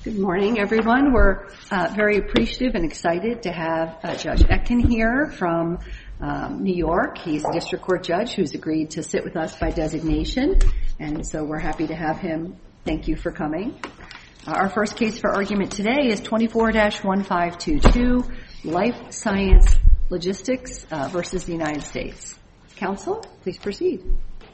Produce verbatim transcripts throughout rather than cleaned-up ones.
Good morning, everyone. We're uh, very appreciative and excited to have uh, Judge Etkin here from um, New York. He's a district court judge who's agreed to sit with us by designation, and so we're happy to have him. Thank you for coming. Uh, our first case for argument today is twenty-four dash one five two two, Life Science Logistics uh, versus the United States. Counsel, please proceed.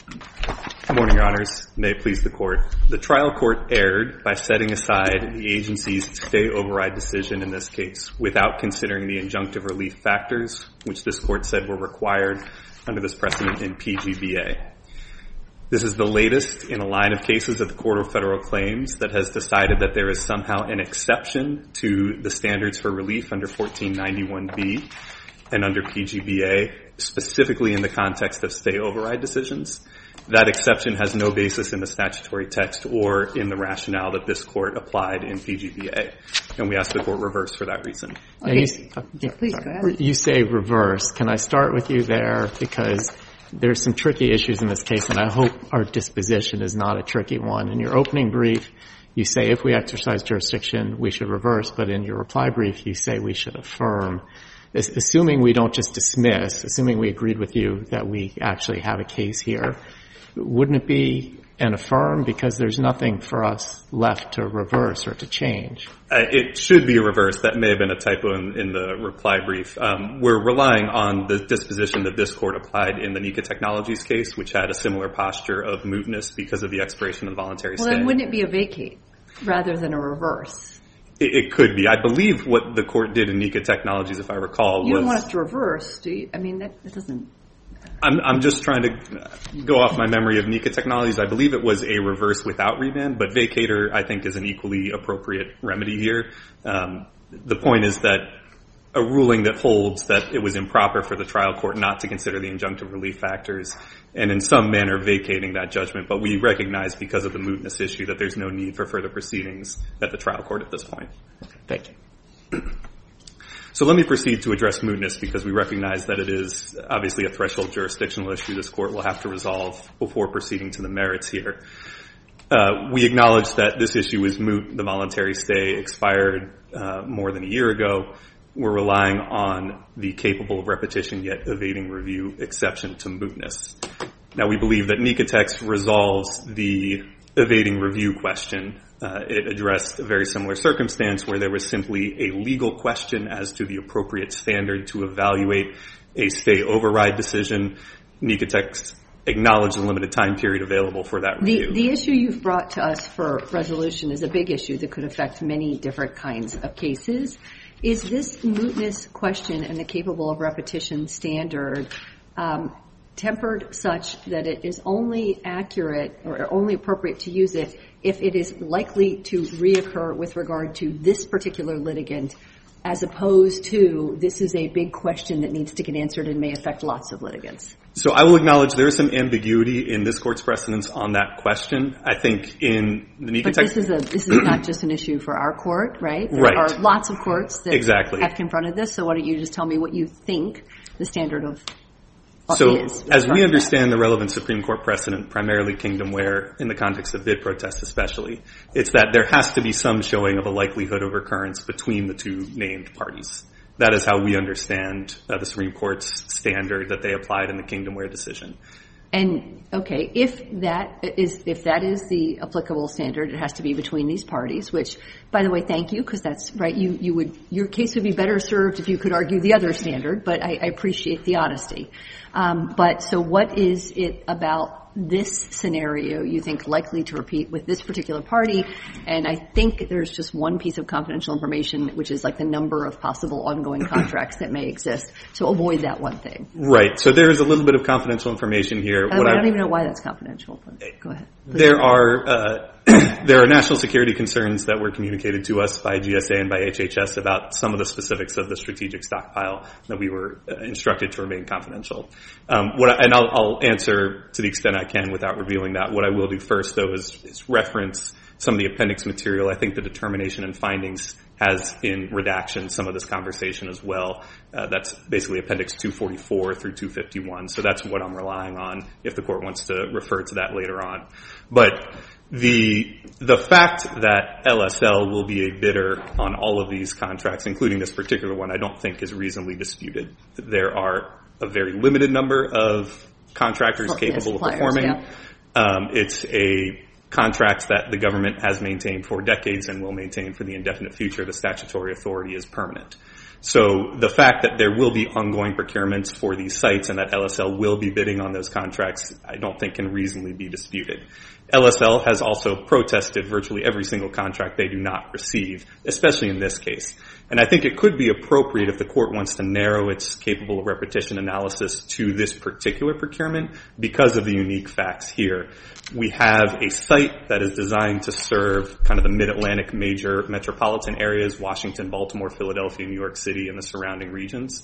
Good morning, Your Honors. May it please the Court. The trial court erred by setting aside the agency's stay override decision in this case without considering the injunctive relief factors, which this Court said were required under this precedent in P G B A. This is the latest in a line of cases at the Court of Federal Claims that has decided that there is somehow an exception to the standards for relief under fourteen ninety-one B and under P G B A, specifically in the context of stay override decisions. That exception has no basis in the statutory text or in the rationale that this Court applied in P G B A, and we ask the Court reverse for that reason. Okay. You, yeah, please go ahead. You say reverse. Can I start with you there? Because there's some tricky issues in this case, and I hope our disposition is not a tricky one. In your opening brief, you say if we exercise jurisdiction, we should reverse, but in your reply brief, you say we should affirm. Assuming we don't just dismiss, assuming we agreed with you that we actually have a case here, wouldn't it be an affirm because there's nothing for us left to reverse or to change? Uh, it should be a reverse. That may have been a typo in, in the reply brief. Um, we're relying on the disposition that this Court applied in the Nika Technologies case, which had a similar posture of mootness because of the expiration of the voluntary stay. Well, then wouldn't it be a vacate rather than a reverse? It, it could be. I believe what the Court did in Nika Technologies, if I recall, you was... don't want us to reverse, do you? I mean, that, that doesn't... I'm, I'm just trying to go off my memory of Nika Technologies. I believe it was a reverse without remand, but vacator, I think, is an equally appropriate remedy here. Um, the point is that a ruling that holds that it was improper for the trial court not to consider the injunctive relief factors and in some manner vacating that judgment, but we recognize because of the mootness issue that there's no need for further proceedings at the trial court at this point. Thank you. So let me proceed to address mootness because we recognize that it is obviously a threshold jurisdictional issue this Court will have to resolve before proceeding to the merits here. Uh, we acknowledge that this issue is moot. The voluntary stay expired uh, more than a year ago. We're relying on the capable of repetition yet evading review exception to mootness. Now, we believe that Nika Tech resolves the evading review question. Uh, it addressed a very similar circumstance where there was simply a legal question as to the appropriate standard to evaluate a stay override decision. Nika Tech acknowledged the limited time period available for that review. The, the issue you've brought to us for resolution is a big issue that could affect many different kinds of cases. Is this mootness question and the capable of repetition standard um, tempered such that it is only accurate or only appropriate to use it if it is likely to reoccur with regard to this particular litigant, as opposed to this is a big question that needs to get answered and may affect lots of litigants? So I will acknowledge there is some ambiguity in this Court's precedents on that question. I think in the Nika But Tech... this is, a, this is not just an issue for our court, right? There right. are lots of courts that exactly. have confronted this, so why don't you just tell me what you think the standard of So is as we understand the relevant Supreme Court precedent, primarily Kingdom Ware, in the context of bid protests especially, it's that there has to be some showing of a likelihood of recurrence between the two named parties. That is how we understand uh, the Supreme Court's standard that they applied in the Kingdom Ware decision. And, okay, if that is if that is the applicable standard, it has to be between these parties, which, by the way, thank you, because that's right. You, you would your case would be better served if you could argue the other standard, but I, I appreciate the honesty. Um, but so what is it about this scenario you think likely to repeat with this particular party? And I think there's just one piece of confidential information, which is like the number of possible ongoing contracts that may exist. So avoid that one thing. Right. So there is a little bit of confidential information here. I, what I I don't even know why that's confidential. But go ahead. Please. There are uh, there are national security concerns that were communicated to us by G S A and by H H S about some of the specifics of the strategic stockpile that we were uh, instructed to remain confidential. Um, what I, and I'll, I'll answer to the extent I can without revealing that. What I will do first, though, is, is reference some of the appendix material. I think the determination and findings has in redaction some of this conversation as well. Uh, that's basically appendix two forty-four through two fifty-one. So that's what I'm relying on if the court wants to refer to that later on. But The the fact that L S L will be a bidder on all of these contracts, including this particular one, I don't think is reasonably disputed. There are a very limited number of contractors capable of performing. Yeah. Um, it's a contract that the government has maintained for decades and will maintain for the indefinite future. The statutory authority is permanent. So the fact that there will be ongoing procurements for these sites and that L S L will be bidding on those contracts, I don't think can reasonably be disputed. L S L has also protested virtually every single contract they do not receive, especially in this case. And I think it could be appropriate if the court wants to narrow its capable of repetition analysis to this particular procurement because of the unique facts here. We have a site that is designed to serve kind of the mid-Atlantic major metropolitan areas, Washington, Baltimore, Philadelphia, New York City, and the surrounding regions.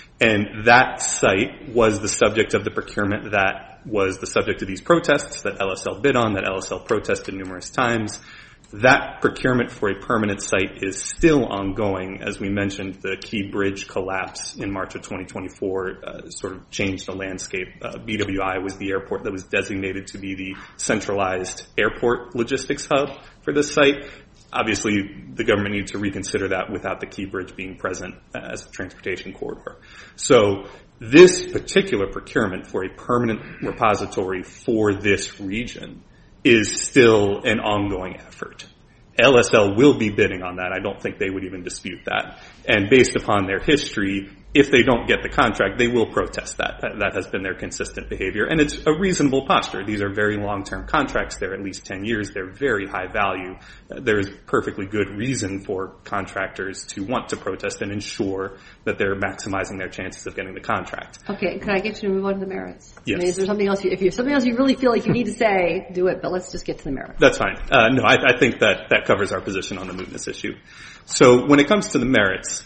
And that site was the subject of the procurement that was the subject of these protests that L S L bid on, that L S L protested numerous times. That procurement for a permanent site is still ongoing. As we mentioned, the Key Bridge collapse in March of twenty twenty-four uh, sort of changed the landscape. Uh, B W I was the airport that was designated to be the centralized airport logistics hub for this site. Obviously, the government needs to reconsider that without the Key Bridge being present as a transportation corridor. So this particular procurement for a permanent repository for this region is still an ongoing effort. L S L will be bidding on that. I don't think they would even dispute that. And based upon their history, if they don't get the contract, they will protest that. That, that has been their consistent behavior. And it's a reasonable posture. These are very long-term contracts. They're at least ten years. They're very high value. Uh, there is perfectly good reason for contractors to want to protest and ensure that they're maximizing their chances of getting the contract. Okay, can I get you to move on to the merits? Yes. I mean, is there something else? You, if you have something else you really feel like you need to say, do it, but let's just get to the merits. That's fine. Uh, no, I, I think that that covers our position on the mootness issue. So when it comes to the merits,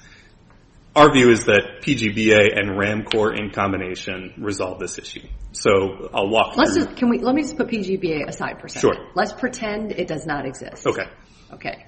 our view is that P G B A and RAMCOR in combination resolve this issue. So I'll walk Let's through. just, can we, let me just put P G B A aside for a second. Sure. Let's pretend it does not exist. Okay. Okay.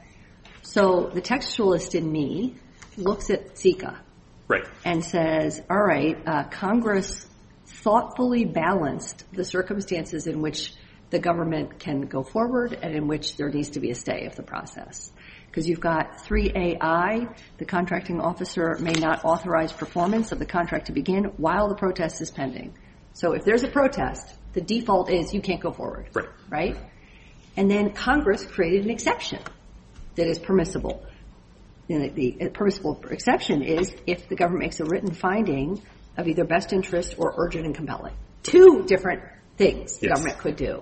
So the textualist in me looks at SECA. Right. And says, all right, uh, Congress thoughtfully balanced the circumstances in which the government can go forward and in which there needs to be a stay of the process. Because you've got three A I, the contracting officer may not authorize performance of the contract to begin while the protest is pending. So if there's a protest, the default is you can't go forward. Right. Right? And then Congress created an exception that is permissible. And the, the permissible exception is if the government makes a written finding of either best interest or urgent and compelling. Two different things the yes. government could do.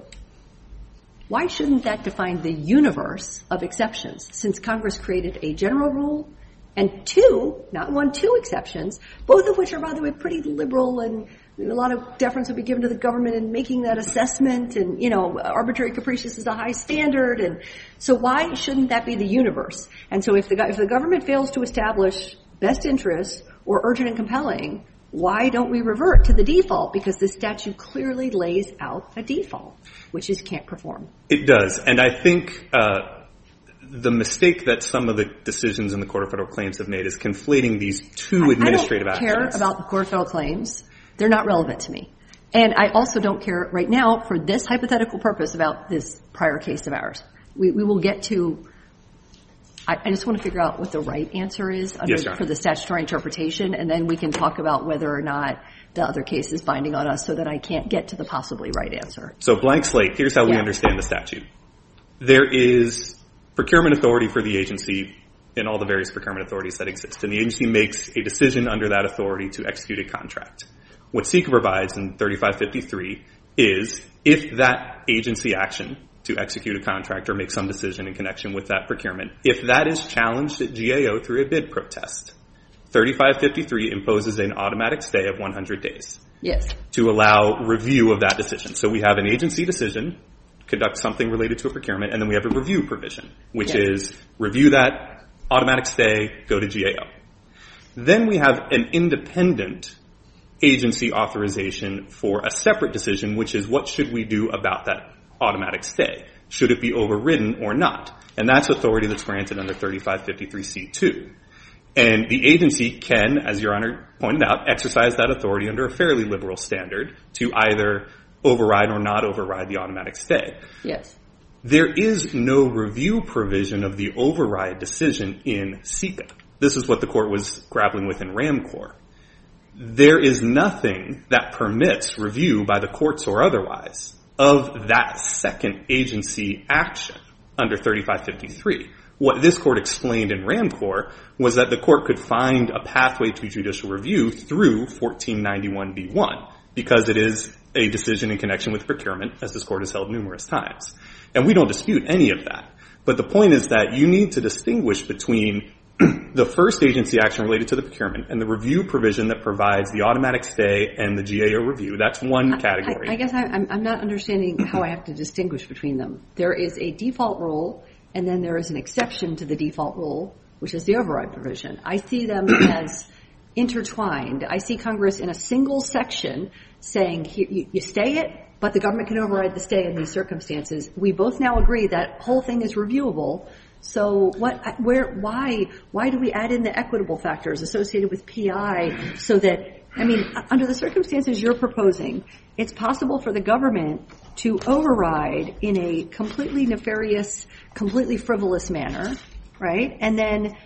Why shouldn't that define the universe of exceptions, since Congress created a general rule and two, not one, two exceptions, both of which are, by the way, pretty liberal, and a lot of deference will be given to the government in making that assessment, and, you know, arbitrary capricious is a high standard, and so why shouldn't that be the universe? And so if the, if the government fails to establish best interest or urgent and compelling, why don't we revert to the default? Because the statute clearly lays out a default, which is can't perform. It does. And I think uh, the mistake that some of the decisions in the Court of Federal Claims have made is conflating these two administrative actions. I don't care about the Court of Federal Claims. They're not relevant to me. And I also don't care right now for this hypothetical purpose about this prior case of ours. We, we will get to I, I just want to figure out what the right answer is under, yes, for the statutory interpretation, and then we can talk about whether or not the other case is binding on us so that I can't get to the possibly right answer. So blank slate, here's how yeah. we understand the statute. There is procurement authority for the agency in all the various procurement authorities that exist, and the agency makes a decision under that authority to execute a contract. What SECA provides in thirty-five fifty-three is if that agency action to execute a contract or make some decision in connection with that procurement, if that is challenged at G A O through a bid protest, thirty-five fifty-three imposes an automatic stay of one hundred days. Yes. To allow review of that decision. So we have an agency decision, conduct something related to a procurement, and then we have a review provision, which yes. is review that, automatic stay, go to G A O. Then we have an independent agency authorization for a separate decision, which is what should we do about that automatic stay? Should it be overridden or not? And that's authority that's granted under thirty-five fifty-three C two. And the agency can, as Your Honor pointed out, exercise that authority under a fairly liberal standard to either override or not override the automatic stay. Yes. There is no review provision of the override decision in SICA. This is what the court was grappling with in RAMCOR. There is nothing that permits review by the courts or otherwise of that second agency action under thirty-five fifty-three. What this court explained in RAMCOR was that the court could find a pathway to judicial review through fourteen ninety-one B one because it is a decision in connection with procurement, as this court has held numerous times. And we don't dispute any of that. But the point is that you need to distinguish between the first agency action related to the procurement and the review provision that provides the automatic stay and the G A O review. That's one category. I, I guess I, I'm, I'm not understanding how I have to distinguish between them. There is a default rule, and then there is an exception to the default rule, which is the override provision. I see them as intertwined. I see Congress in a single section saying here, you, you stay it, but the government can override the stay in these circumstances. We both now agree that whole thing is reviewable. So what, where, why, why do we add in the equitable factors associated with P I so that, I mean, under the circumstances you're proposing, it's possible for the government to override in a completely nefarious, completely frivolous manner, right? And then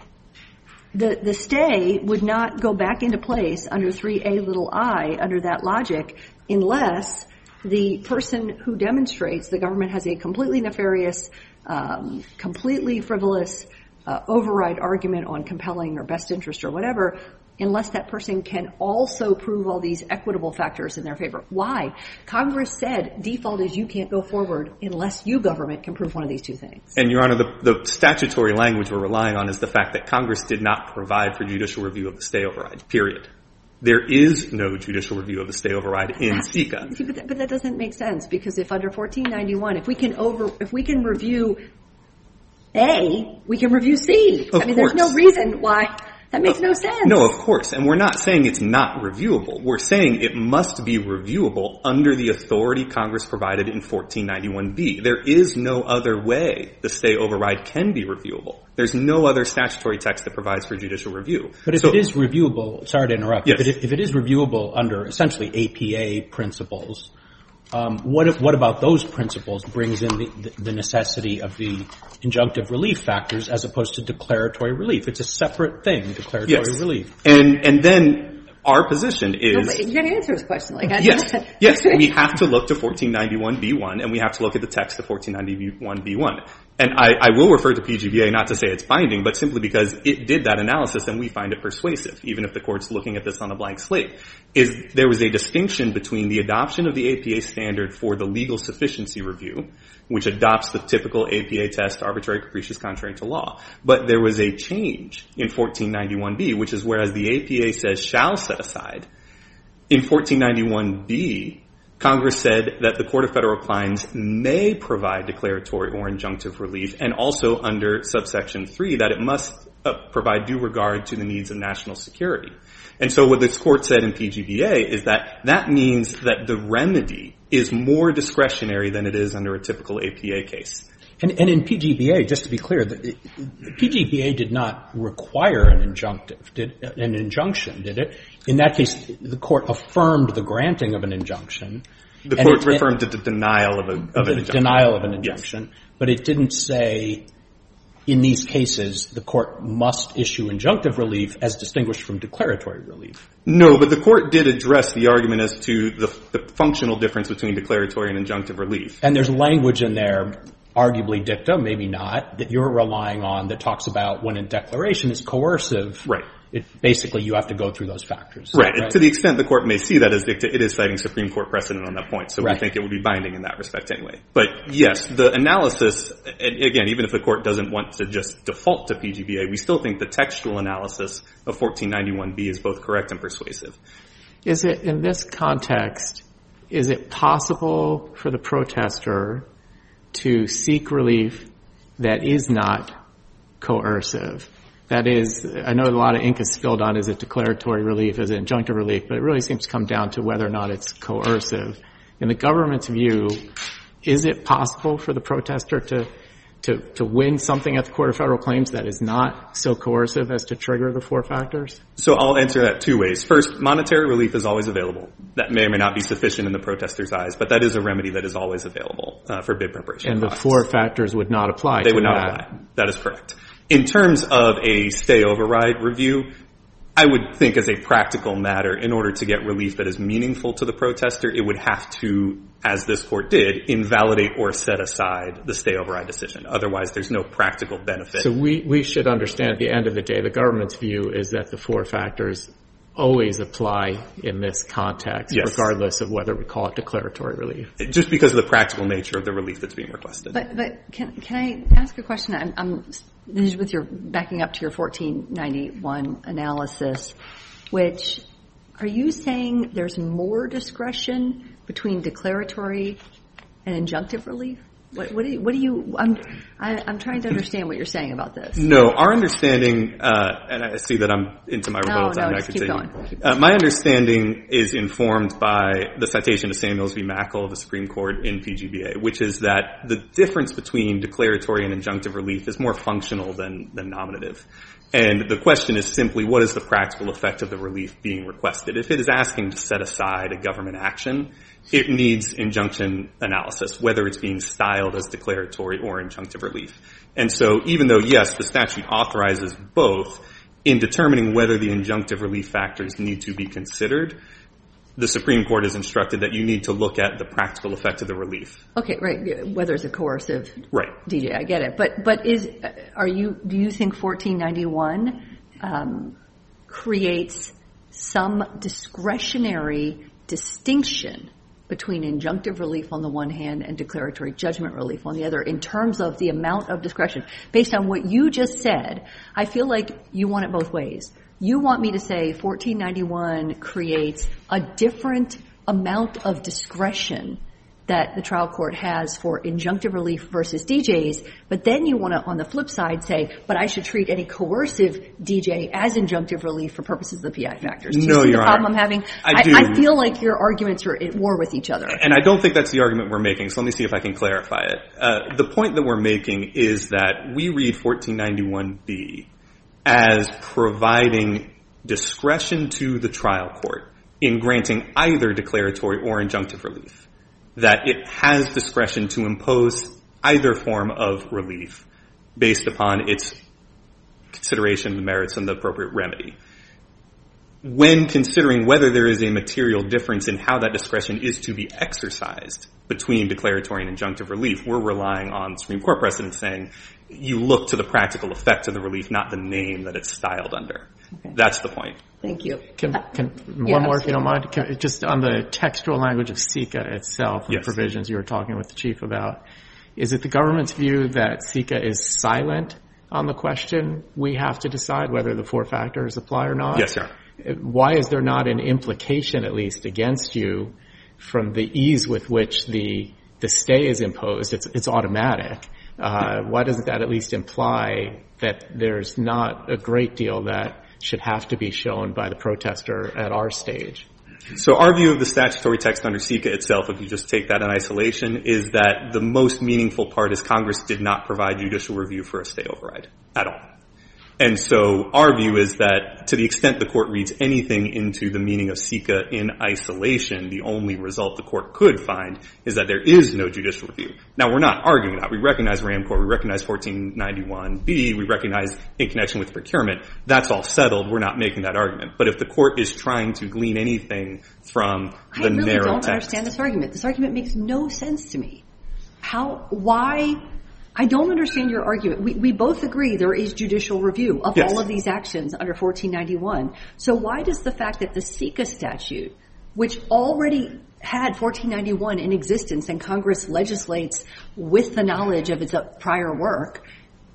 the, the stay would not go back into place under three A little I under that logic unless the person who demonstrates the government has a completely nefarious, um, completely frivolous uh, override argument on compelling or best interest or whatever, unless that person can also prove all these equitable factors in their favor. Why? Congress said default is you can't go forward unless you, government, can prove one of these two things. And, Your Honor, the, the statutory language we're relying on is the fact that Congress did not provide for judicial review of the stay override, period. There is no judicial review of the stay override in SICA. See, but, that, but that doesn't make sense because if under fourteen ninety-one, if we can over, if we can review A, we can review C. Of I mean, course. there's no reason why that makes no sense. No, of course. And we're not saying it's not reviewable. We're saying it must be reviewable under the authority Congress provided in fourteen ninety-one B. There is no other way the stay override can be reviewable. There's no other statutory text that provides for judicial review. But if so, it is reviewable, sorry to interrupt, yes. but if, if it is reviewable under essentially A P A principles, um, what if, what about those principles brings in the, the necessity of the injunctive relief factors as opposed to declaratory relief? It's a separate thing, declaratory yes. relief. And and then our position is... No, but you got to answer this question. Like, I yes, yes, we have to look to fourteen ninety-one B one, and we have to look at the text of fourteen ninety-one B one. And I, I will refer to P G B A, not to say it's binding, but simply because it did that analysis and we find it persuasive, even if the court's looking at this on a blank slate, is there was a distinction between the adoption of the A P A standard for the legal sufficiency review, which adopts the typical A P A test, arbitrary, capricious, contrary to law. But there was a change in fourteen ninety-one B, which is whereas the A P A says shall set aside, in fourteen ninety-one B, Congress said that the Court of Federal Claims may provide declaratory or injunctive relief, and also under subsection three that it must uh, provide due regard to the needs of national security. And so what this court said in P G B A is that that means that the remedy is more discretionary than it is under a typical A P A case. And, and in P G B A, just to be clear, the, the P G B A did not require an injunctive, did an injunction, did it? In that case, the court affirmed the granting of an injunction. The court it, affirmed it, the denial of, a, of the an injunction. Denial of an injunction. Yes. But it didn't say in these cases the court must issue injunctive relief as distinguished from declaratory relief. No, but the court did address the argument as to the, the functional difference between declaratory and injunctive relief. And there's language in there, arguably dicta, maybe not, that you're relying on that talks about when a declaration is coercive. Right. It basically you have to go through those factors. Right. right. To the extent the court may see that as dicta, it is citing Supreme Court precedent on that point. So right. we think it would be binding in that respect anyway. But yes, the analysis, again, even if the court doesn't want to just default to P G B A, we still think the textual analysis of fourteen ninety-one B is both correct and persuasive. Is it, in this context, is it possible for the protester to seek relief that is not coercive? That is, I know a lot of ink is spilled on is it declaratory relief, is it injunctive relief, but it really seems to come down to whether or not it's coercive. In the government's view, is it possible for the protester to to, to win something at the Court of Federal Claims that is not so coercive as to trigger the four factors? So I'll answer that two ways. First, monetary relief is always available. That may or may not be sufficient in the protester's eyes, but that is a remedy that is always available uh, for bid preparation And costs. The four factors would not apply They to would not that. apply. That is correct. In terms of a stay override review, I would think as a practical matter, in order to get relief that is meaningful to the protester, it would have to, as this court did, invalidate or set aside the stay override decision. Otherwise, there's no practical benefit. So we, we should understand at the end of the day, the government's view is that the four factors always apply in this context, yes. regardless of whether we call it declaratory relief. Just because of the practical nature of the relief that's being requested. But, but can, can I ask a question? I'm, I'm this is with your backing up to your fourteen ninety-one analysis, which are you saying there's more discretion between declaratory and injunctive relief? What, what do you, what do you, I'm, I, I'm trying to understand what you're saying about this. No, our understanding, uh, and I see that I'm into my rebuttal no, time. No, I just keep continue. going. Keep Uh, my understanding is informed by the citation to Samuels v. Mackle of the Supreme Court in P G B A, which is that the difference between declaratory and injunctive relief is more functional than, than nominative. And the question is simply, what is the practical effect of the relief being requested? If it is asking to set aside a government action, it needs injunction analysis, whether it's being styled as declaratory or injunctive relief. And so even though, yes, the statute authorizes both, in determining whether the injunctive relief factors need to be considered, the Supreme Court has instructed that you need to look at the practical effect of the relief. Okay, right. Whether it's a coercive right. D J, I get it. But but is are you do you think fourteen ninety-one um, creates some discretionary distinction between injunctive relief on the one hand and declaratory judgment relief on the other in terms of the amount of discretion? Based on what you just said, I feel like you want it both ways. You want me to say fourteen ninety-one creates a different amount of discretion that the trial court has for injunctive relief versus D Js, but then you want to, on the flip side, say, but I should treat any coercive D J as injunctive relief for purposes of the P I factors. Do you no, see Your the Honor. problem I'm having? I, I do. I feel like your arguments are at war with each other. And I don't think that's the argument we're making, so let me see if I can clarify it. Uh, the point that we're making is that we read fourteen ninety-one B as providing discretion to the trial court in granting either declaratory or injunctive relief, that it has discretion to impose either form of relief based upon its consideration of the merits and the appropriate remedy. When considering whether there is a material difference in how that discretion is to be exercised between declaratory and injunctive relief, we're relying on Supreme Court precedent saying you look to the practical effect of the relief, not the name that it's styled under. Okay. That's the point. Thank you. Can, can, one yeah, more, if you don't mind. Can, just on the textual language of SICA itself and yes. the provisions you were talking with the Chief about, is it the government's view that SICA is silent on the question we have to decide whether the four factors apply or not? Yes, sir. Why is there not an implication, at least, against you from the ease with which the the stay is imposed? It's, it's automatic. Uh, why doesn't that at least imply that there's not a great deal that should have to be shown by the protester at our stage? So our view of the statutory text under SICA itself, if you just take that in isolation, is that the most meaningful part is Congress did not provide judicial review for a stay override at all. And so our view is that to the extent the court reads anything into the meaning of SICA in isolation, the only result the court could find is that there is no judicial review. Now, we're not arguing that. We recognize RAMCOR. We recognize fourteen ninety-one B. We recognize in connection with procurement. That's all settled. We're not making that argument. But if the court is trying to glean anything from the I really narrow don't text. understand this argument. This argument makes no sense to me. How, why... I don't understand your argument. We, we both agree there is judicial review of yes. all of these actions under fourteen ninety-one. So why does the fact that the SICA statute, which already had fourteen ninety-one in existence and Congress legislates with the knowledge of its prior work,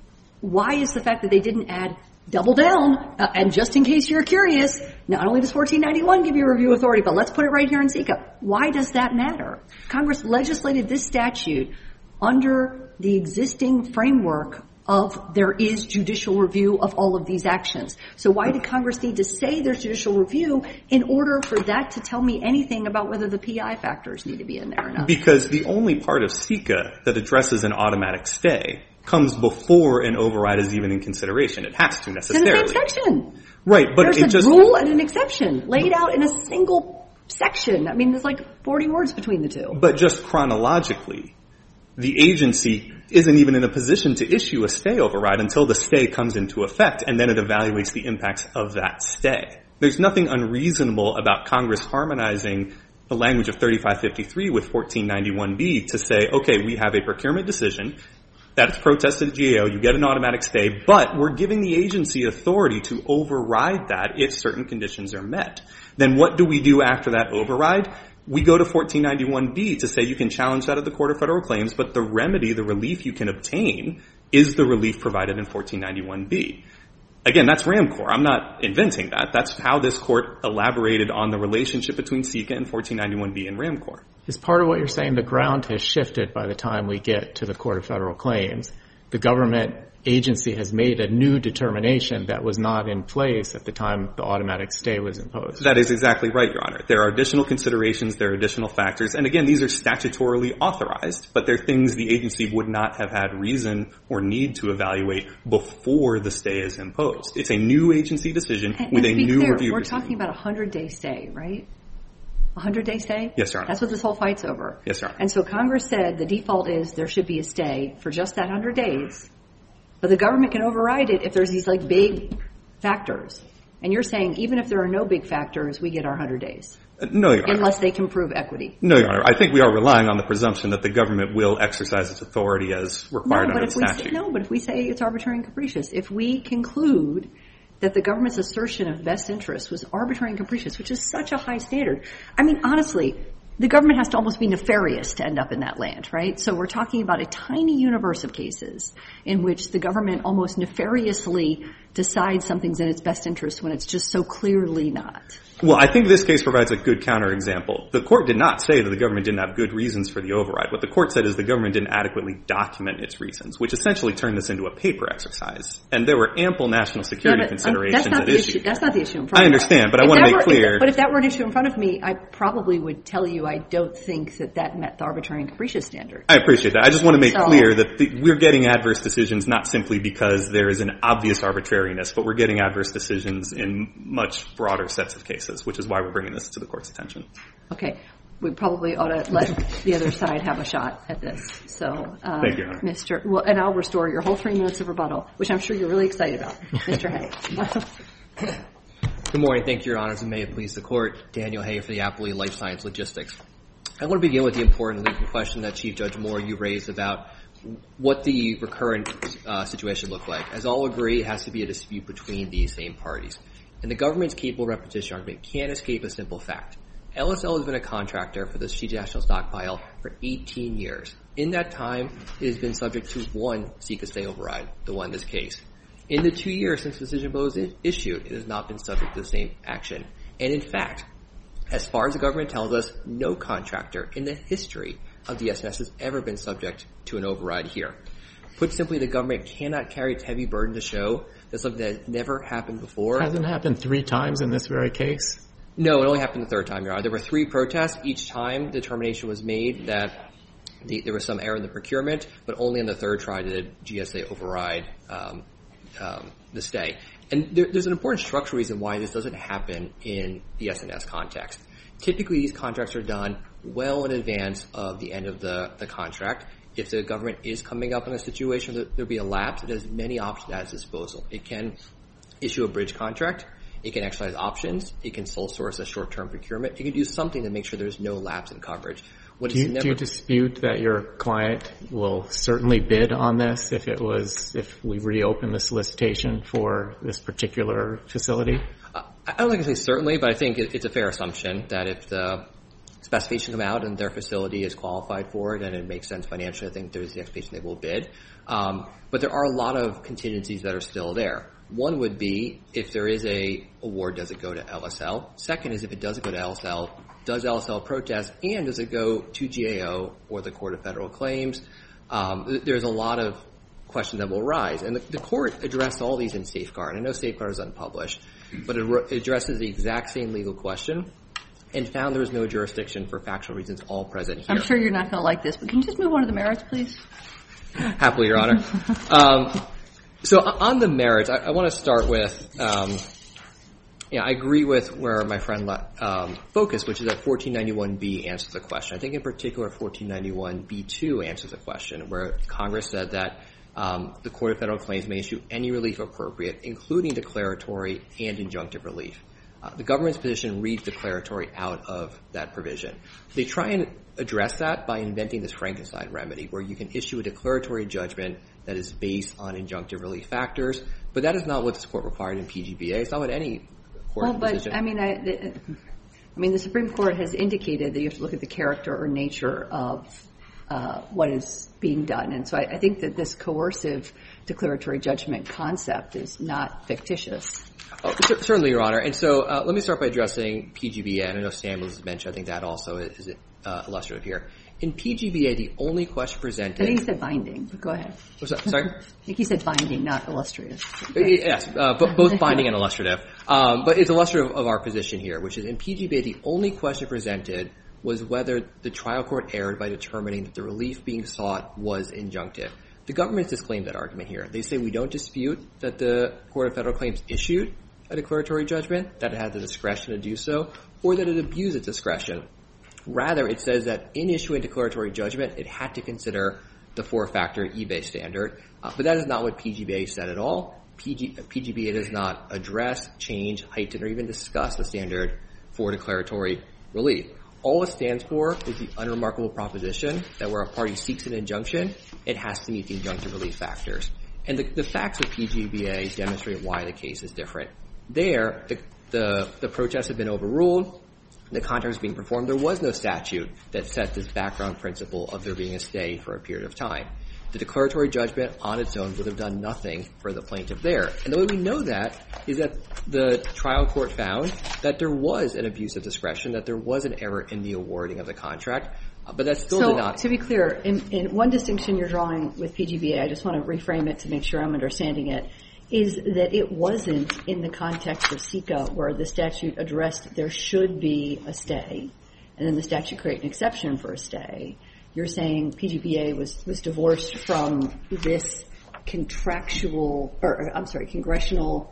why is the fact that they didn't add double down, uh, and just in case you're curious, not only does fourteen ninety-one give you a review authority, but let's put it right here in SICA. Why does that matter? Congress legislated this statute under the existing framework of there is judicial review of all of these actions. So why did Congress need to say there's judicial review in order for that to tell me anything about whether the P I factors need to be in there or not? Because the only part of SICA that addresses an automatic stay comes before an override is even in consideration. It has to necessarily. It's in the same section. Right, but there's it a just rule and an exception laid out in a single section. I mean, there's like forty words between the two. But just chronologically, the agency isn't even in a position to issue a stay override until the stay comes into effect, and then it evaluates the impacts of that stay. There's nothing unreasonable about Congress harmonizing the language of thirty-five fifty-three with fourteen ninety-one B to say, okay, we have a procurement decision. That's protested at G A O. You get an automatic stay, but we're giving the agency authority to override that if certain conditions are met. Then what do we do after that override? We go to fourteen ninety-one B to say you can challenge that at the Court of Federal Claims, but the remedy, the relief you can obtain is the relief provided in fourteen ninety-one B. Again, that's RAMCOR. I'm not inventing that. That's how this court elaborated on the relationship between SECA and fourteen ninety-one B and RAMCOR. Is part of what you're saying the ground has shifted by the time we get to the Court of Federal Claims? The government agency has made a new determination that was not in place at the time the automatic stay was imposed. That is exactly right, Your Honor. There are additional considerations, there are additional factors, and again, these are statutorily authorized, but they're things the agency would not have had reason or need to evaluate before the stay is imposed. It's a new agency decision and, with and a to be new clear, review we're proceeding. talking about a hundred-day stay, right? A hundred-day stay? Yes, Your Honor. That's what this whole fight's over. Yes, Your Honor. And so Congress said the default is there should be a stay for just that hundred days, but the government can override it if there's these, like, big factors. And you're saying even if there are no big factors, we get our hundred days. Uh, no, Your Honor. Unless they can prove equity. No, Your Honor. I think we are relying on the presumption that the government will exercise its authority as required no, but under if the we statute. say, no, but if we say it's arbitrary and capricious, if we conclude that the government's assertion of best interest was arbitrary and capricious, which is such a high standard, I mean, honestly, the government has to almost be nefarious to end up in that land, right? So we're talking about a tiny universe of cases in which the government almost nefariously decides something's in its best interest when it's just so clearly not. Well, I think this case provides a good counterexample. The court did not say that the government didn't have good reasons for the override. What the court said is the government didn't adequately document its reasons, which essentially turned this into a paper exercise. And there were ample national security yeah, but, considerations um, that's not at the issue. issue. That's not the issue in front I of me. understand, but I If want to that make were- clear. If, but if that were an issue in front of me, I probably would tell you I don't think that that met the arbitrary and capricious standard. I appreciate that. I just want to make So- clear that the, we're getting adverse decisions not simply because there is an obvious arbitrariness, but we're getting adverse decisions in much broader sets of cases, which is why we're bringing this to the court's attention. Okay. We probably ought to let the other side have a shot at this. So, um, Thank you, Your Honor. Mister Well, and I'll restore your whole three minutes of rebuttal, which I'm sure you're really excited about. Mister Hay. Good morning. Thank you, Your Honors, and may it please the Court. Daniel Hay for the Appley Life Science Logistics. I want to begin with the important legal question that Chief Judge Moore, you raised about what the recurrent uh, situation looked like. As all agree, it has to be a dispute between these same parties. And the government's capable repetition argument can't escape a simple fact. L S L has been a contractor for the Strategic National Stockpile for eighteen years. In that time, it has been subject to one SECA stay override, the one in this case. In the two years since the decision was issued, it has not been subject to the same action. And in fact, as far as the government tells us, no contractor in the history of the S N S has ever been subject to an override here. Put simply, the government cannot carry its heavy burden to show that something that has never happened before. Hasn't happened three times in this very case? No, it only happened the third time, Your Honor. There were three protests. Each time the determination was made that the, there was some error in the procurement, but only on the third try did G S A override um, um, the stay. And there, there's an important structural reason why this doesn't happen in the S N S context. Typically, these contracts are done well in advance of the end of the, the contract. If the government is coming up in a situation that there'll be a lapse, it has many options at its disposal. It can issue a bridge contract. It can exercise options. It can sole source a short-term procurement. It can do something to make sure there's no lapse in coverage. What Do you, never, do you dispute that your client will certainly bid on this if it was, if we reopen the solicitation for this particular facility? Uh, I don't think I say certainly, but I think it, it's a fair assumption that if the specifications come out and their facility is qualified for it and it makes sense financially, I think there's the expectation they will bid. Um, but there are a lot of contingencies that are still there. One would be if there is a award, does it go to L S L? Second is if it doesn't go to L S L, does L S L protest, and does it go to G A O or the Court of Federal Claims? Um, there's a lot of questions that will arise. And the, the court addressed all these in Safeguard. I know Safeguard is unpublished, but it, re- it addresses the exact same legal question and found there was no jurisdiction for factual reasons all present here. I'm sure you're not going to like this, but can you just move on to the merits, please? Happily, Your Honor. Um, so on the merits, I, I want to start with, um, yeah, I agree with where my friend um, focused, which is that fourteen ninety-one B answers the question. I think in particular fourteen ninety-one B two answers the question, where Congress said that um, the Court of Federal Claims may issue any relief appropriate, including declaratory and injunctive relief. Uh, the government's position reads declaratory out of that provision. They try and address that by inventing this Frankenstein remedy, where you can issue a declaratory judgment that is based on injunctive relief factors, but that is not what this Court required in P G B A. It's not what any court well, but, decision. I mean, I, the, I mean, the Supreme Court has indicated that you have to look at the character or nature of uh, what is being done. And so I, I think that this coercive declaratory judgment concept is not fictitious. Oh, certainly, Your Honor. And so uh, let me start by addressing P G B A. And I know Samuels has mentioned, I think that also is uh, illustrative here. In P G B A, the only question presented... I think he said binding, but go ahead. What's that? Sorry? I think he said binding, not illustrative. Yes, uh, both binding and illustrative. Um, but it's illustrative of our position here, which is in P G B A, the only question presented was whether the trial court erred by determining that the relief being sought was injunctive. The government has disclaimed that argument here. They say we don't dispute that the Court of Federal Claims issued a declaratory judgment, that it had the discretion to do so, or that it abused its discretion. Rather, it says that in issuing declaratory judgment, it had to consider the four-factor eBay standard. Uh, but that is not what P G B A said at all. P G, P G B A does not address, change, heighten, or even discuss the standard for declaratory relief. All it stands for is the unremarkable proposition that where a party seeks an injunction, it has to meet the injunctive relief factors. And the, the facts of P G B A demonstrate why the case is different. There, the, the, the protests have been overruled. The contract was being performed. There was no statute that set this background principle of there being a stay for a period of time. The declaratory judgment on its own would have done nothing for the plaintiff there. And the way we know that is that the trial court found that there was an abuse of discretion, that there was an error in the awarding of the contract, uh, but that still so, did not. To be clear, in, in one distinction you're drawing with P G B A, I just want to reframe it to make sure I'm understanding it, is that it wasn't in the context of SICA where the statute addressed there should be a stay, and then the statute created an exception for a stay. You're saying P G B A was, was divorced from this contractual, or I'm sorry, congressional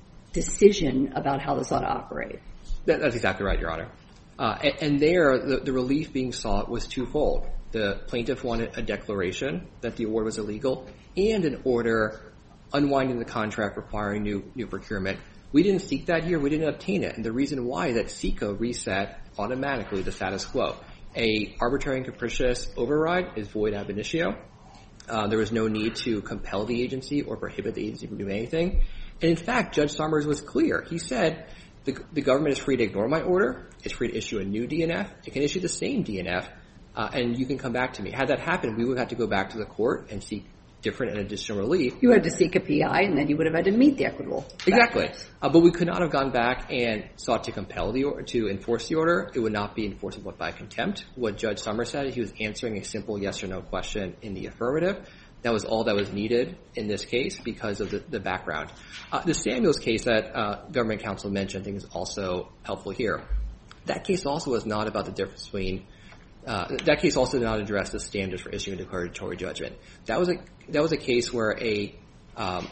decision about how this ought to operate. That, that's exactly right, Your Honor. Uh, and, and there, the, the relief being sought was twofold. The plaintiff wanted a declaration that the award was illegal and an order unwinding the contract requiring new, new procurement. We didn't seek that here. We didn't obtain it. And the reason why is that SICA reset automatically the status quo. A arbitrary and capricious override is void ab initio. Uh, there was no need to compel the agency or prohibit the agency from doing anything. And in fact, Judge Summers was clear. He said the, the government is free to ignore my order. It's free to issue a new D N F. It can issue the same D N F, uh, and you can come back to me. Had that happened, we would have to go back to the court and seek different and additional relief. You had to seek a P I, and then you would have had to meet the equitable. Exactly. Uh, but we could not have gone back and sought to compel the order, to enforce the order. It would not be enforceable by contempt. What Judge Summers said, he was answering a simple yes or no question in the affirmative. That was all that was needed in this case because of the, the background. Uh, the Samuels case that uh, government counsel mentioned, I think, is also helpful here. That case also was not about the difference between Uh, that case also did not address the standards for issuing a declaratory judgment. That was a that was a case where a, um,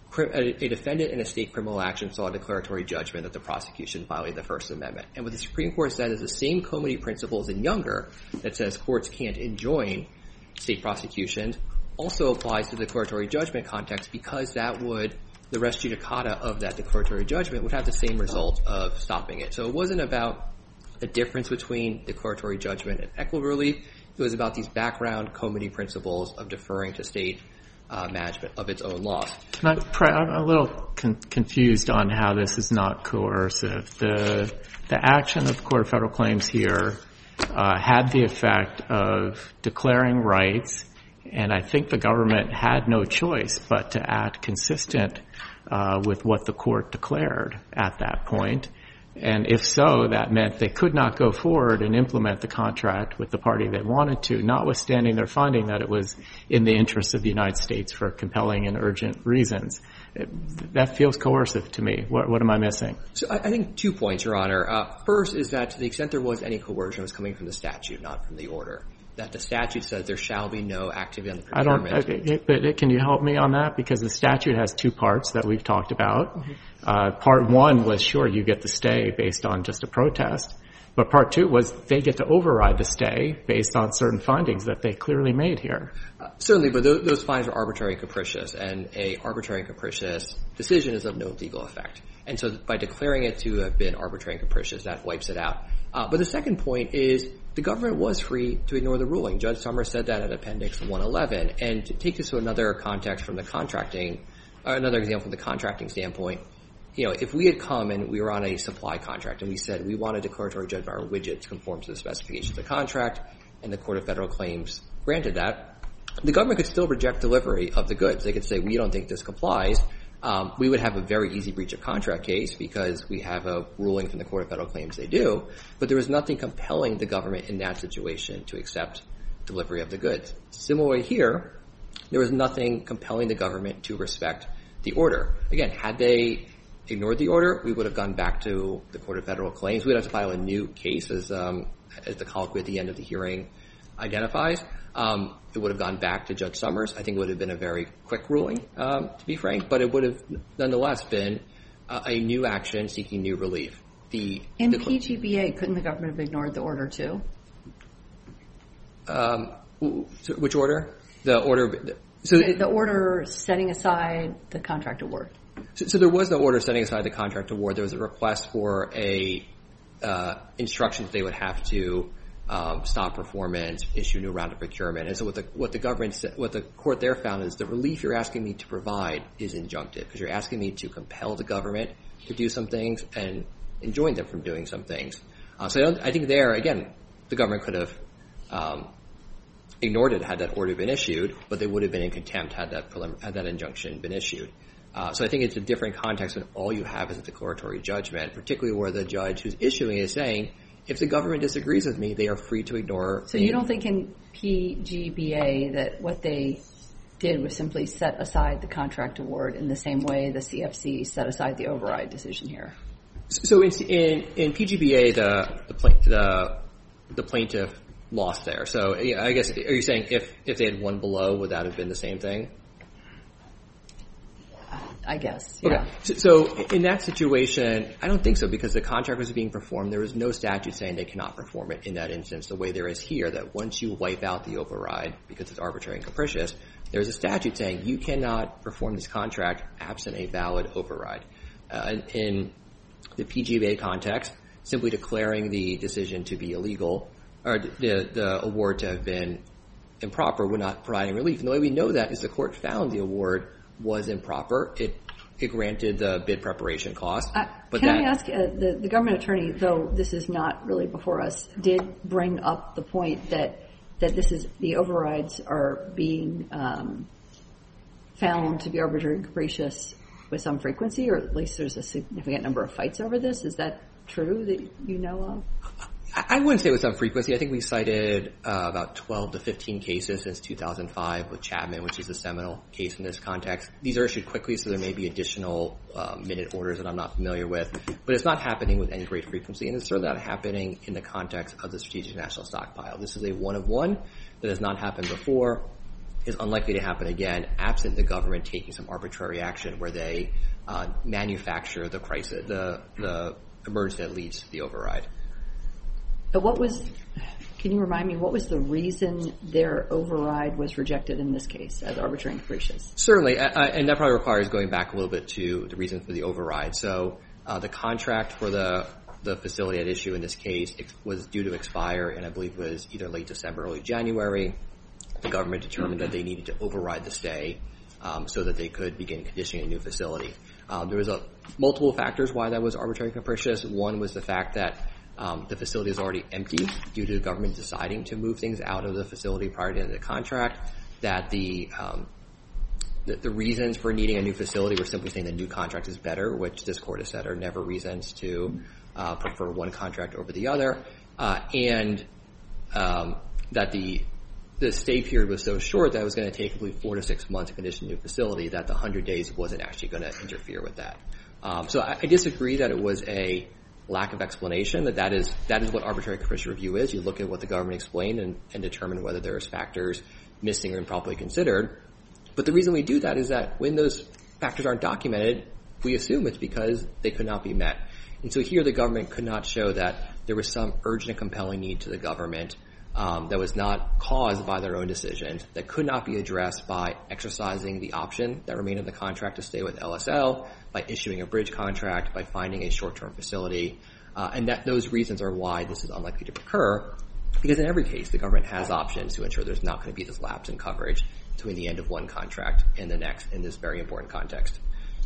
a a defendant in a state criminal action saw a declaratory judgment that the prosecution violated the First Amendment. And what the Supreme Court said is the same comity principles in Younger that says courts can't enjoin state prosecutions also applies to the declaratory judgment context because that would the res judicata of that declaratory judgment would have the same result of stopping it. So it wasn't about the difference between declaratory judgment and equitable relief. It was about these background comity principles of deferring to state uh, management of its own laws. Can I, I'm a little con- confused on how this is not coercive. The the action of the Court of Federal Claims here uh, had the effect of declaring rights, and I think the government had no choice but to act consistent uh, with what the court declared at that point. And if so, that meant they could not go forward and implement the contract with the party they wanted to, notwithstanding their finding that it was in the interest of the United States for compelling and urgent reasons. It, that feels coercive to me. What, what am I missing? So I, I think two points, Your Honor. Uh, first is that to the extent there was any coercion, it was coming from the statute, not from the order. that the statute says there shall be no activity on the I don't, procurement. uh, but can you help me on that? Because the statute has two parts that we've talked about. Mm-hmm. Uh, part one was, sure, you get the stay based on just a protest. But part two was they get to override the stay based on certain findings that they clearly made here. Uh, certainly, but those, those findings are arbitrary and capricious, and a arbitrary and capricious decision is of no legal effect. And so by declaring it to have been arbitrary and capricious, that wipes it out. Uh, but the second point is the government was free to ignore the ruling. Judge Summers said that at Appendix one eleven. And to take this to another context from the contracting, uh, another example from the contracting standpoint, you know, if we had come and we were on a supply contract and we said we want a declaratory judgment our widget to conform to the specifications of the contract, and the Court of Federal Claims granted that, the government could still reject delivery of the goods. They could say, we don't think this complies. Um, we would have a very easy breach of contract case because we have a ruling from the Court of Federal Claims they do, but there was nothing compelling the government in that situation to accept delivery of the goods. Similarly here, there was nothing compelling the government to respect the order. Again, had they ignored the order, we would have gone back to the Court of Federal Claims. We'd have to file a new case, as um, as the colloquy at the end of the hearing identifies. Um, it would have gone back to Judge Summers. I think it would have been a very quick ruling, um, to be frank, but it would have nonetheless been uh, a new action seeking new relief. The In the, P G B A, couldn't the government have ignored the order too? Um, which order? The order. So the, it, the order setting aside the contract award. So, so there was no order setting aside the contract award. There was a request for a uh, instruction that they would have to um, stop performance, issue a new round of procurement. And so what the what the government said, what the court there found is the relief you're asking me to provide is injunctive because you're asking me to compel the government to do some things and enjoin them from doing some things. Uh, so I, don't, I think there again the government could have um, ignored it had that order been issued, but they would have been in contempt had that prelim- had that injunction been issued. Uh, so I think it's a different context when all you have is a declaratory judgment, particularly where the judge who's issuing it is saying, if the government disagrees with me, they are free to ignore. So you don't think in P G B A that what they did was simply set aside the contract award in the same way the C F C set aside the override decision here? So in in, in P G B A, the the, pla- the the plaintiff lost there. So yeah, I guess are you saying if if they had won below, would that have been the same thing? I guess, yeah. Okay. So, so in that situation, I don't think so because the contract was being performed. There was no statute saying they cannot perform it in that instance the way there is here, that once you wipe out the override because it's arbitrary and capricious, there's a statute saying you cannot perform this contract absent a valid override. Uh, in the P G B A context, simply declaring the decision to be illegal or the, the award to have been improper would not provide any relief. And the way we know that is the court found the award was improper. It it granted the bid preparation cost. Uh, but can that, I ask, uh, the, the government attorney, though this is not really before us, did bring up the point that that this is the overrides are being um, found to be arbitrary and capricious with some frequency, or at least there's a significant number of fights over this. Is that true that you know of? I wouldn't say with some frequency. I think we cited uh, about twelve to fifteen cases since two thousand five with Chapman, which is the seminal case in this context. These are issued quickly, so there may be additional uh, minute orders that I'm not familiar with. But it's not happening with any great frequency, and it's certainly not happening in the context of the Strategic National Stockpile. This is a one-of-one that has not happened before, is unlikely to happen again, absent the government taking some arbitrary action where they uh, manufacture the crisis, the, the emergency that leads to the override. But what was, can you remind me, what was the reason their override was rejected in this case as arbitrary and capricious? Certainly, uh, and that probably requires going back a little bit to the reason for the override. So uh, the contract for the the facility at issue in this case ex- was due to expire, and I believe was either late December, early January. The government determined that they needed to override the stay um, so that they could begin conditioning a new facility. Um, there was a, multiple factors why that was arbitrary and capricious. One was the fact that Um, the facility is already empty due to the government deciding to move things out of the facility prior to the end of the contract, that the, um, the the reasons for needing a new facility were simply saying the new contract is better, which this court has said are never reasons to uh, prefer one contract over the other, uh, and um, that the the stay period was so short that it was going to take probably four to six months to condition a new facility, that the one hundred days wasn't actually going to interfere with that. Um, so I, I disagree that it was a lack of explanation, that that is, that is what arbitrary capricious review is. You look at what the government explained and, and determine whether there's factors missing or improperly considered. But the reason we do that is that when those factors aren't documented, we assume it's because they could not be met. And so here the government could not show that there was some urgent and compelling need to the government um, that was not caused by their own decisions, that could not be addressed by exercising the option that remained in the contract to stay with L S L, by issuing a bridge contract, by finding a short-term facility. Uh, and that those reasons are why this is unlikely to occur, because in every case the government has options to ensure there's not going to be this lapse in coverage between the end of one contract and the next in this very important context.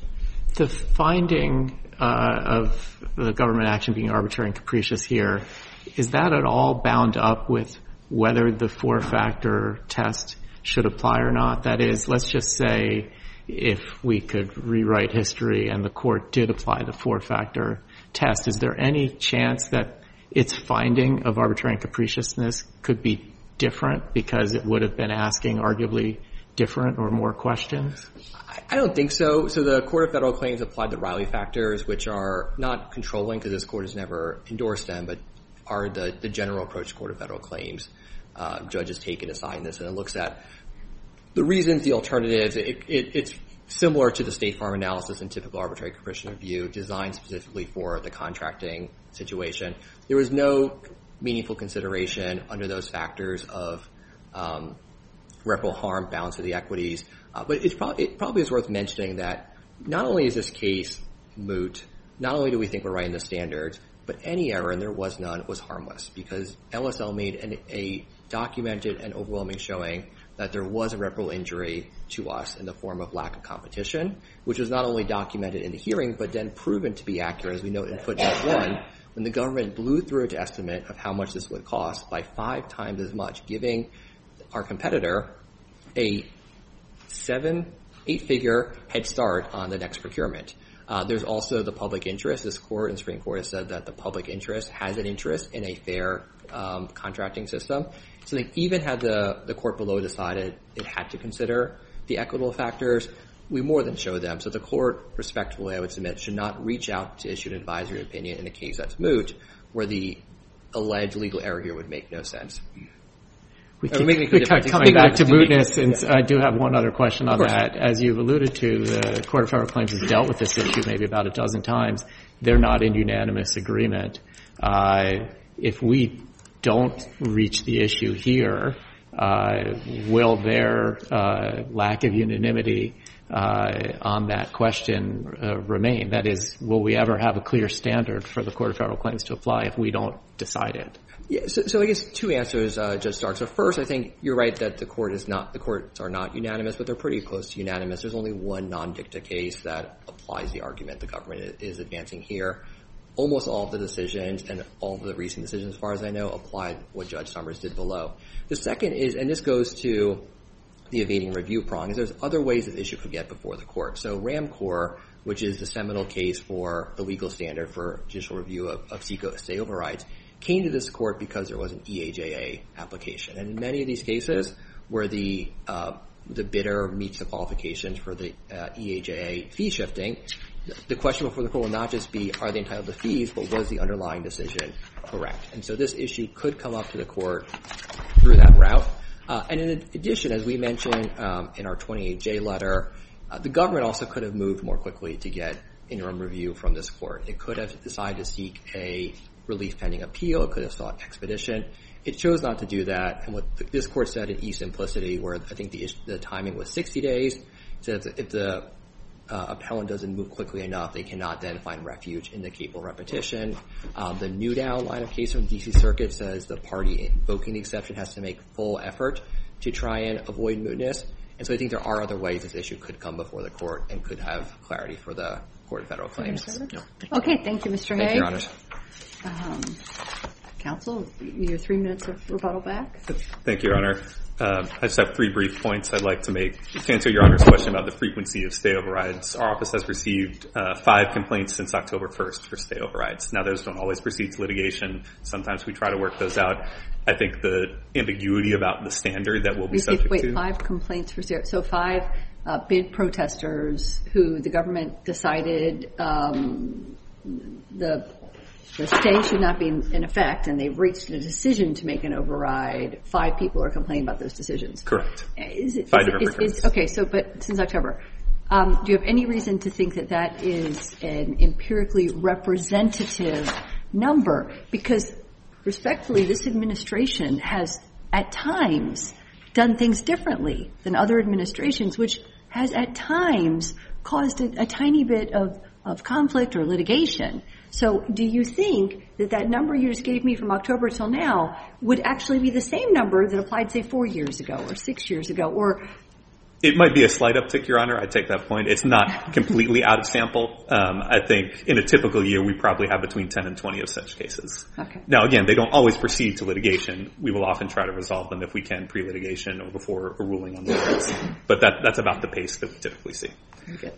The finding uh, of the government action being arbitrary and capricious here, is that at all bound up with whether the four-factor test should apply or not? That is, let's just say if we could rewrite history and the court did apply the four-factor test, is there any chance that its finding of arbitrary and capriciousness could be different because it would have been asking arguably different or more questions? I don't think so. So the Court of Federal Claims applied the Riley factors, which are not controlling because this court has never endorsed them, but are the, the general approach to Court of Federal Claims. Uh, judges take and assign this, and it looks at the reasons, the alternatives. It, it, it's similar to the State Farm analysis and typical arbitrary capricious review, designed specifically for the contracting situation. There was no meaningful consideration under those factors of um, irreparable harm, balance of the equities. Uh, but it's probably, it probably is worth mentioning that not only is this case moot, not only do we think we're writing the standards, but any error, and there was none, was harmless because L S L made an, a documented and overwhelming showing that there was irreparable injury to us in the form of lack of competition, which was not only documented in the hearing, but then proven to be accurate, as we note in footnote one, when the government blew through its estimate of how much this would cost by five times as much, giving our competitor a seven, eight-figure head start on the next procurement. Uh, there's also the public interest. This court and Supreme Court has said that the public interest has an interest in a fair um, contracting system. So they, even had the, the court below decided it had to consider the equitable factors, we more than show them. So the court, respectfully, I would submit, should not reach out to issue an advisory opinion in a case that's moot, where the alleged legal error here would make no sense. We keep, we keep coming back to mootness, and yeah. I do have one other question on that. As you've alluded to, the Court of Federal Claims has dealt with this issue maybe about a dozen times. They're not in unanimous agreement. Uh, if we don't reach the issue here, uh, will their uh, lack of unanimity uh, on that question uh, remain? That is, will we ever have a clear standard for the Court of Federal Claims to apply if we don't decide it? Yeah, so, so I guess two answers, uh, Judge Stark. So first, I think you're right that the court is not, the courts are not unanimous, but they're pretty close to unanimous. There's only one non-dicta case that applies the argument the government is advancing here. Almost all of the decisions and all of the recent decisions, as far as I know, applied what Judge Summers did below. The second is, and this goes to the evading review prong, is there's other ways this issue could get before the court. So RAMCOR, which is the seminal case for the legal standard for judicial review of, of SECO state overrides, came to this court because there was an E A J A application. And in many of these cases where the uh, the bidder meets the qualifications for the uh, E A J A fee shifting, the question before the court will not just be, are they entitled to fees, but was the underlying decision correct? And so this issue could come up to the court through that route. Uh, and in addition, as we mentioned um, in our twenty-eight J letter, uh, the government also could have moved more quickly to get interim review from this court. It could have decided to seek a relief pending appeal. It could have sought expedition. It chose not to do that. And what this court said in e-simplicity, where I think the, the timing was sixty days, said if the uh, appellant doesn't move quickly enough, they cannot then find refuge in the capable repetition. Um, the Newdown line of case from the D C Circuit says the party invoking the exception has to make full effort to try and avoid mootness. And so I think there are other ways this issue could come before the court and could have clarity for the Court of Federal Claims. No, okay, thank you, Mister Hay. Thank you, Your Honors. Um, counsel, your three minutes of rebuttal back. Thank you, Your Honor. Uh, I just have three brief points I'd like to make. To answer Your Honor's question about the frequency of stay overrides, our office has received uh, five complaints since October first for stay overrides. Now, those don't always proceed to litigation. Sometimes we try to work those out. I think the ambiguity about the standard that we'll be subject wait, to. Wait, five complaints for zero. So five uh, bid protesters who the government decided um, the the stay should not be in, in effect, and they've reached a decision to make an override, five people are complaining about those decisions. Correct. Is it, Five is, different is, recurrences. is, okay, so but since October, um, do you have any reason to think that that is an empirically representative number? Because respectfully, this administration has at times done things differently than other administrations, which has at times caused a, a tiny bit of, of conflict or litigation. So do you think that that number you just gave me from October till now would actually be the same number that applied, say, four years ago or six years ago? Or it might be a slight uptick, Your Honor. I take that point. It's not completely out of sample. Um, I think in a typical year, we probably have between ten and twenty of such cases. Okay. Now, again, they don't always proceed to litigation. We will often try to resolve them if we can pre-litigation or before a ruling on the merits. But that, that's about the pace that we typically see. Very good.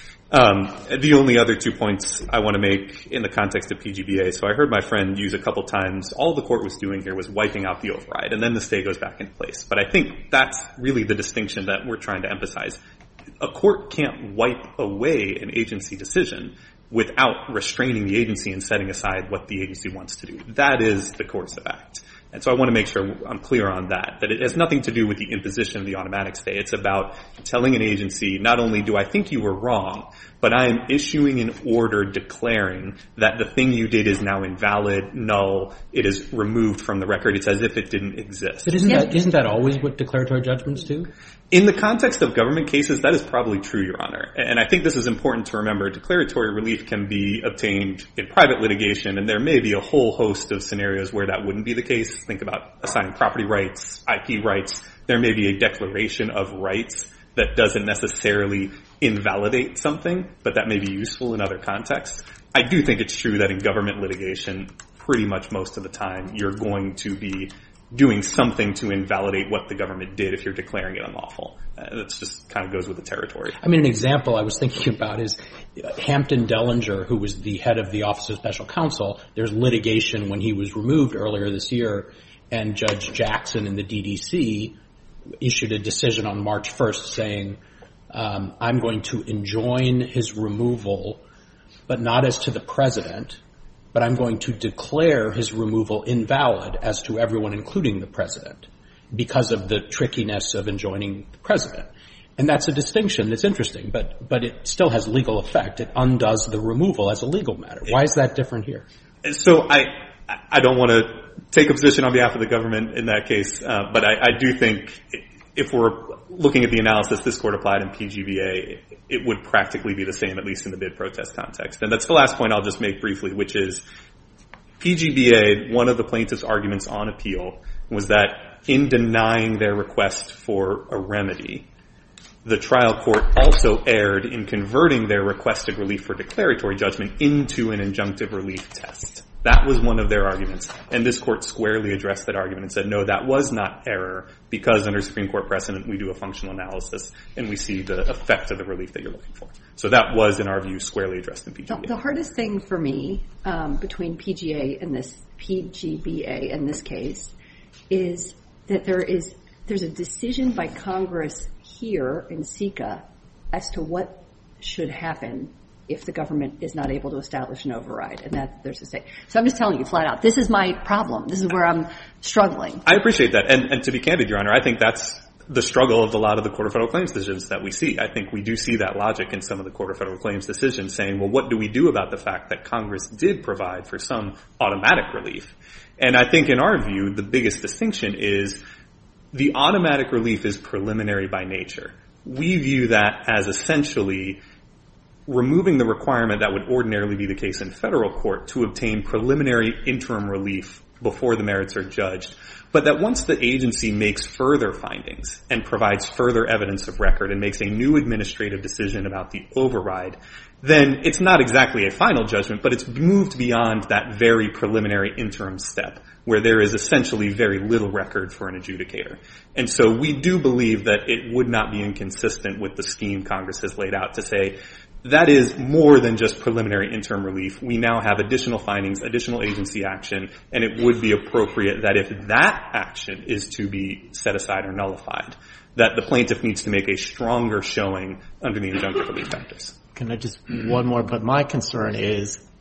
Um, the only other two points I want to make in the context of P G B A, so I heard my friend use a couple times, all the court was doing here was wiping out the override, and then the stay goes back in place. But I think that's really the distinction that we're trying to emphasize. A court can't wipe away an agency decision without restraining the agency and setting aside what the agency wants to do. That is the coercive act. And so I want to make sure I'm clear on that, that it has nothing to do with the imposition of the automatic stay. It's about telling an agency, not only do I think you were wrong, but I am issuing an order declaring that the thing you did is now invalid, null, it is removed from the record. It's as if it didn't exist. But isn't that, isn't that always what declaratory judgments do? In the context of government cases, that is probably true, Your Honor. And I think this is important to remember. Declaratory relief can be obtained in private litigation, and there may be a whole host of scenarios where that wouldn't be the case. Think about assigning property rights, I P rights. There may be a declaration of rights that doesn't necessarily invalidate something, but that may be useful in other contexts. I do think it's true that in government litigation, pretty much most of the time, you're going to be doing something to invalidate what the government did if you're declaring it unlawful. Uh, that just kind of goes with the territory. I mean, an example I was thinking about is Hampton Dellinger, who was the head of the Office of Special Counsel. There's litigation when he was removed earlier this year, and Judge Jackson in the D D C issued a decision on March first saying, um, I'm going to enjoin his removal, but not as to the president, but I'm going to declare his removal invalid as to everyone, including the president, because of the trickiness of enjoining the president. And that's a distinction that's interesting, but but it still has legal effect. It undoes the removal as a legal matter. Why is that different here? So I I don't want to take a position on behalf of the government in that case, uh, but I, I do think if we're looking at the analysis this court applied in P G B A, it would practically be the same, at least in the bid protest context. And that's the last point I'll just make briefly, which is P G B A, one of the plaintiff's arguments on appeal was that in denying their request for a remedy, the trial court also erred in converting their requested relief for declaratory judgment into an injunctive relief test. That was one of their arguments, and this court squarely addressed that argument and said, no, that was not error, because under Supreme Court precedent, we do a functional analysis, and we see the effect of the relief that you're looking for. So that was, in our view, squarely addressed in P G B A. The hardest thing for me um, between P G A and this P G B A in this case is that there is there's a decision by Congress here in SECA as to what should happen if the government is not able to establish an override, and that there's a stay. So I'm just telling you flat out, this is my problem. This is where I'm struggling. I appreciate that. And, and to be candid, Your Honor, I think that's the struggle of a lot of the Court of Federal Claims decisions that we see. I think we do see that logic in some of the Court of Federal Claims decisions saying, well, what do we do about the fact that Congress did provide for some automatic relief? And I think in our view, the biggest distinction is the automatic relief is preliminary by nature. We view that as essentially removing the requirement that would ordinarily be the case in federal court to obtain preliminary interim relief before the merits are judged, but that once the agency makes further findings and provides further evidence of record and makes a new administrative decision about the override, then it's not exactly a final judgment, but it's moved beyond that very preliminary interim step where there is essentially very little record for an adjudicator. And so we do believe that it would not be inconsistent with the scheme Congress has laid out to say, that is more than just preliminary interim relief. We now have additional findings, additional agency action, and it would be appropriate that if that action is to be set aside or nullified, that the plaintiff needs to make a stronger showing under the injunctive relief factors. Can I just, one more, but my concern is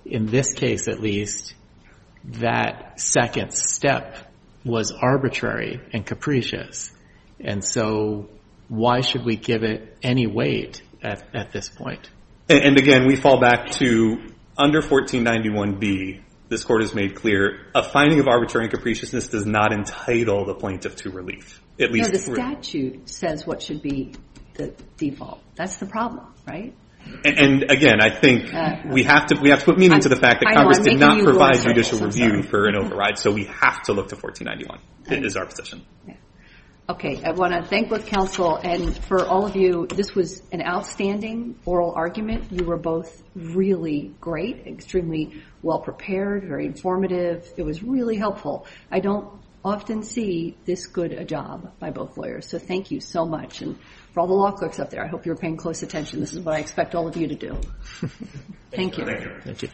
in this case at least, that second step was arbitrary and capricious. And so why should we give it any weight at, at this point? And, and again, we fall back to under fourteen ninety-one B, this Court has made clear a finding of arbitrary and capriciousness does not entitle the plaintiff to relief. At least no, the statute says what should be the default. That's the problem, right? And, and again, I think uh, we have to we have to put meaning I'm, to the fact that I Congress know, did not provide judicial circles, review for an override, so we have to look to fourteen ninety-one. It is our position. Yeah. Okay, I want to thank both counsel, and for all of you, this was an outstanding oral argument. You were both really great, extremely well prepared, very informative. It was really helpful. I don't often see this good a job by both lawyers, so thank you so much. And for all the law clerks up there, I hope you're paying close attention. This is what I expect all of you to do. Thank you. Thank you. Thank you.